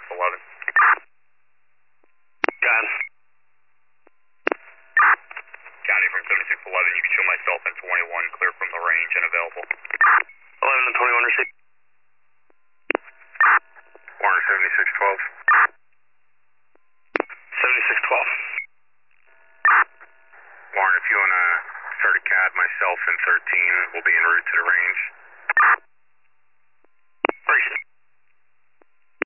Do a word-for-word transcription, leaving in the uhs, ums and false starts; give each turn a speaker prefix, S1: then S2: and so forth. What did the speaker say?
S1: eleven.
S2: Got it.
S1: County from seventy-six eleven, you can show myself and twenty-one clear from the range and available.
S2: eleven and twenty-one received.
S1: Warner seventy-six twelve.
S2: seventy-six twelve.
S1: Warren, if you want to start a C A D, myself and thirteen will be en route to the range.